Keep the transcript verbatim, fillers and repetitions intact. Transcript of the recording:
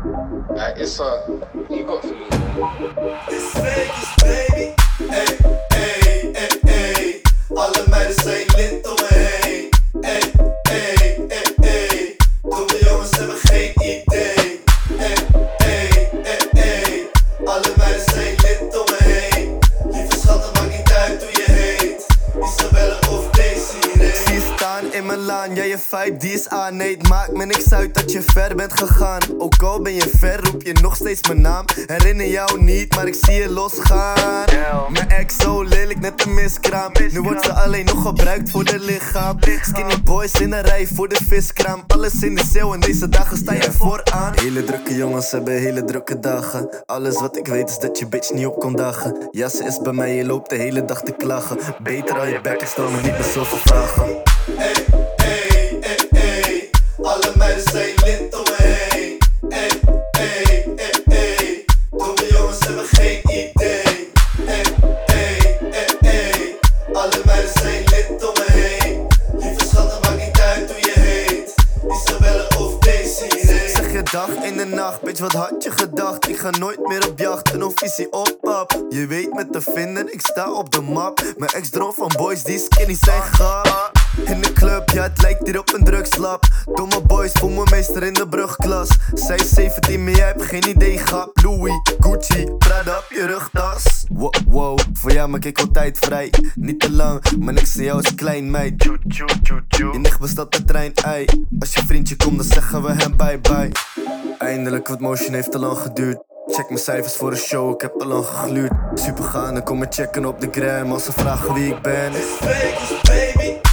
Uh, it's uh, you got for me. It's Vegas, baby. Hey, hey, hey, hey. Alle meiden zijn lid om me heen. Hey, hey, hey, hey. Domme jongens hebben geen idee. Hey, hey, hey, hey. Alle meiden zijn lid om me heen. Lieve schatten, maakt niet uit hoe je heet. Isabelle of Desiree. Ik zie je staan in mijn laan, ja je vibe die is aan. Nee, het maakt me niks uit dat je ver bent gegaan. Ook al ben je ver, roep je nog steeds mijn naam. Herinner jou niet, maar ik zie je losgaan. Mijn ex zo lelijk, net een miskraam. Nu wordt ze alleen nog gebruikt voor de lichaam. Skinny boys in een rij voor de viskraam. Alles in de sale en deze dagen sta je vooraan. Hele drukke jongens hebben hele drukke dagen. Alles wat ik weet is dat je bitch niet op kon dagen. Ja, ze is bij mij, je loopt de hele dag te klagen. Beter al je bek en stel me niet meer zoveel vragen. Hey, hey, hey, hey. Alle meiden zijn lid om me heen. Hey, hey, hey, hey. Domme jongens hebben geen idee. Hey, hey, hey, hey. Alle meiden zijn lid om me heen. Lieve schatten, maakt niet uit hoe je heet. Isabelle of Desiree. Zeg je dag in de nacht, bitch wat had je gedacht? Ik ga nooit meer op jacht, een officie op pap. Je weet me te vinden, ik sta op de map. Mijn ex droom van boys die skinny zijn ga. In de club, ja het lijkt hier op een drugslab. Domme boys, voel me meester in de brugklas. Zij is zeventien, maar jij hebt geen idee, grap. Louis, Gucci, Prada op je rugtas. Wow, wow, voor jou maak ik altijd vrij. Niet te lang, maar niks aan jou is klein meid. Je nicht bestaat de trein, ei. Als je vriendje komt, dan zeggen we hem bye bye. Eindelijk, wat motion heeft te lang geduurd. Check mijn cijfers voor de show, ik heb te lang gegluurd. Super gaande, kom me checken op de gram als ze vragen wie ik ben. It's Vegas, baby.